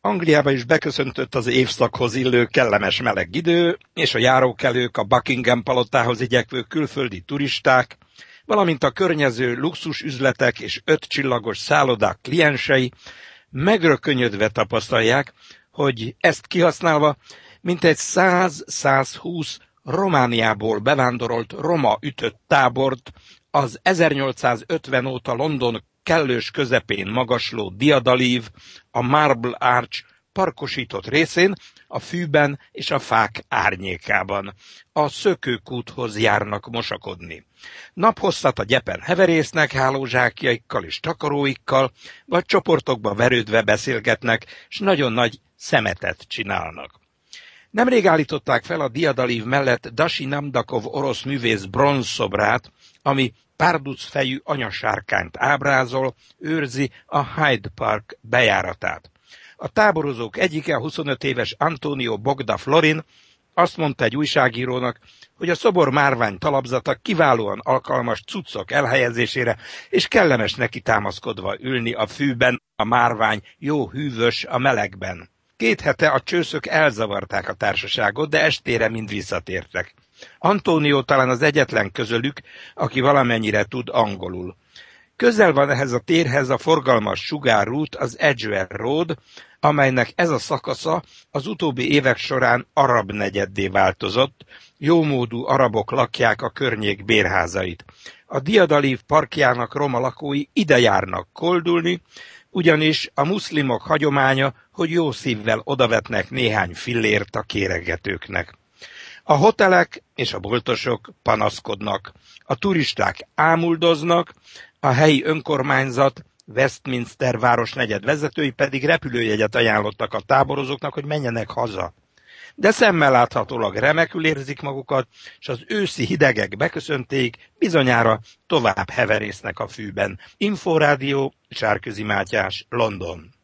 Angliába is beköszöntött az évszakhoz illő kellemes meleg idő, és a járókelők, a Buckingham palotához igyekvő külföldi turisták, valamint a környező luxusüzletek és 5 csillagos szállodák kliensei megrökönyödve tapasztalják, hogy ezt kihasználva mintegy 100-120 Romániából bevándorolt roma ütött tábort az 1850 óta London kellős közepén magasló diadalív, a Marble Arch parkosított részén, a fűben és a fák árnyékában. A szökőkúthoz járnak mosakodni. Naphosszat a gyepen heverésznek hálózsákjaikkal és takaróikkal, vagy csoportokba verődve beszélgetnek, s nagyon nagy szemetet csinálnak. Nemrég állították fel a diadalív mellett Dasi Namdakov orosz művész bronzszobrát, ami párduc fejű anyasárkányt ábrázol, őrzi a Hyde Park bejáratát. A táborozók egyike, a 25 éves Antonio Bogda Florin azt mondta egy újságírónak, hogy a szobor márvány talapzata kiválóan alkalmas cuccok elhelyezésére, és kellemes neki támaszkodva ülni a fűben, a márvány jó hűvös a melegben. 2 hete a csőszök elzavarták a társaságot, de estére mind visszatértek. Antonio talán az egyetlen közülük, aki valamennyire tud angolul. Közel van ehhez a térhez a forgalmas sugárút, az Edgware Road, amelynek ez a szakasza az utóbbi évek során arab negyeddé változott, jómódú arabok lakják a környék bérházait. A diadalív parkjának roma lakói ide járnak koldulni, ugyanis a muszlimok hagyománya, hogy jó szívvel odavetnek néhány fillért a kéregetőknek. A hotelek és a boltosok panaszkodnak, a turisták ámuldoznak, a helyi önkormányzat, Westminster városnegyed vezetői pedig repülőjegyet ajánlottak a táborozóknak, hogy menjenek haza. De szemmel láthatólag remekül érzik magukat, és az őszi hidegek beköszönték, bizonyára tovább heverésznek a fűben. Inforádió, Sárközi Mátyás, London.